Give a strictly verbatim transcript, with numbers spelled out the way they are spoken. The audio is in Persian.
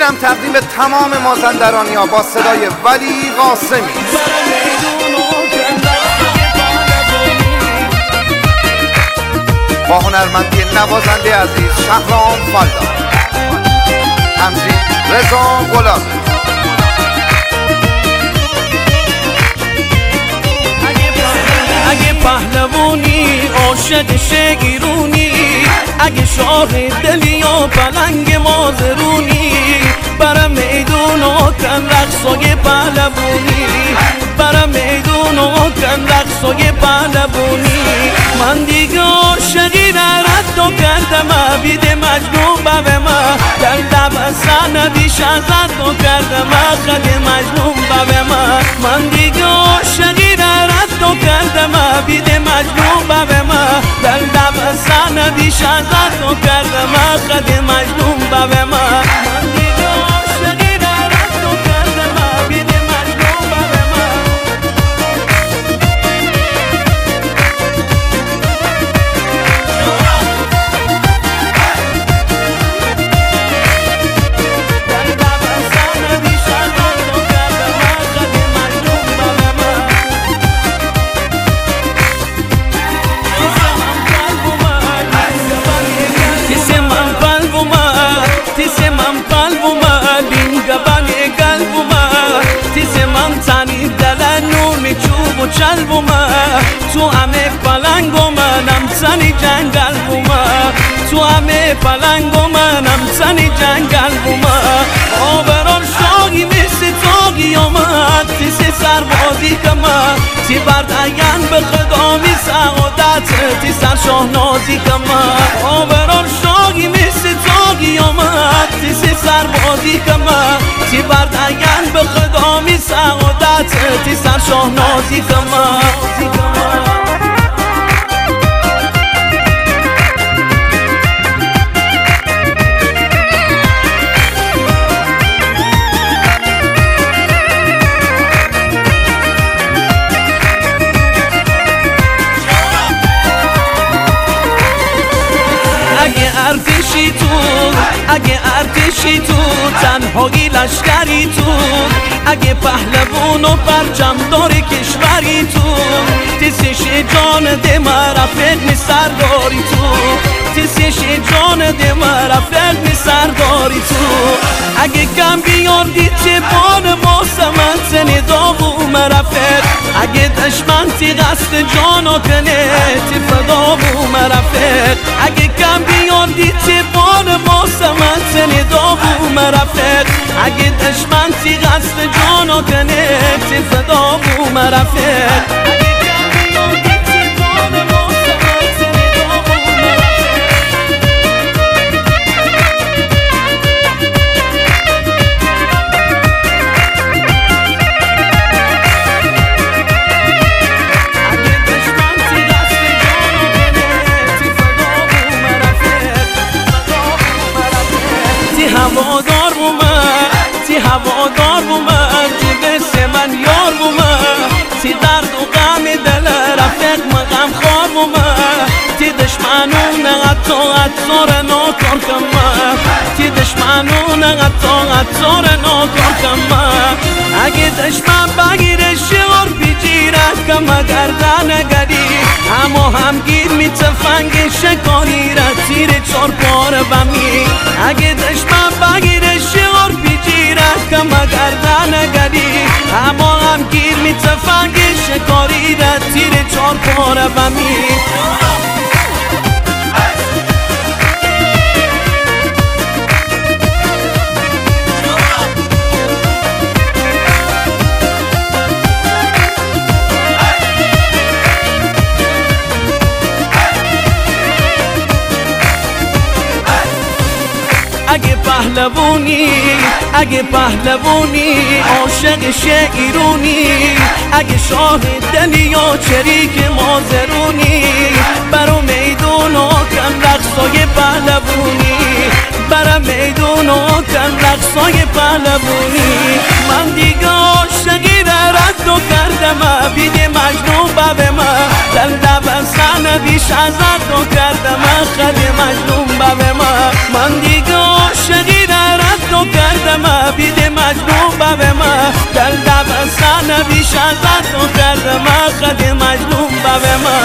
اینم تقدیم تمام مازندرانی‌ها با صدای ولی قاسمی. با هنرمندی نوازنده عزیز شهرام فلا، تمثیل رضا گلابی. اگه پهلوانی عاشق شگیرونی، اگه شاه دلی یا پلنگ مازرونی، برم میدون و کن رقصای پهلوانی، برم میدون و کن رقصای پهلوانی. من دیگه عاشقی نردو کردم بید مجنون ببه ما، در دبستان بیش از تو کردم خد مجنون ببه ما. من دیگه عاشقی نردو کردم بید مجنون ببه ما، در دبستان بیش از تو کردم خد مجنون ببه ما. من دیگه عاشقی نردو کردم بید مجنون ببه ما. چلب ما تو همه پلنگ و منم سنی جنگل بوما، تو همه پلنگ و منم سنی جنگل بوما. آبران شاگی مثل تاگی آمد تیسی سربازی کما، تی بردگن به خدامی سعادت تی سر شاهنازی کما. آبران شاگی مثل تاگی آمد تیسی سربازی کما، تی بردگن به خدامی سعادت تی سر شاهنازی کما. اگه ارتشی تو، اگه ارتشی تو، تنهایی لشکری تو، اگه پهلوان و پرچم دار کشوری تو، تیسش جان ده مرافق می سرداری تو، تیسش جان ده مرافق می سرداری تو. اگه کم بیاردی چه بان باسم سن داغو مرافق، اگه دشمن تی قصد جانو کنه تی فداغو مرافق، اگه کم بیاردی چه بان باسم سن داغو مرافق، اگه دشمن تی قصد جانو کنه تی فداغو مرافق. هوادار بومن، تی هوادار بومن، تی بس من یار بومن، تی درد و غم دل رفیق من غم خوار بومن، تی دشمنون قطع زور ناکار کمن، تی دشمنون قطع زور ناکار کمن. اگه دشمن بگیره شعار بیجیره کم گردن گری، اما همگیر می تفنگ شکاری را تیر چار پار بمی. اگه دشمن بگیره شعار بیجیره کم گردن گری، اما همگیر می تفنگ شکاری را تیر چار پار بمی. اگه پهلوانی، اگه پهلوانی عاشق شیرونی، اگه شاه دلی یا چریک مازرونی، برا میدون و کن رقصای پهلوانی، برا میدون و کن رقصای پهلوانی. من دیگه عاشقی رد و کردم بید مجنون ببه ما، در دبستان بیش از تو کردم خد مجنون ببه ما. من دیگه عاشقی رد و کردم بیش از تو کردم خد مجنون به من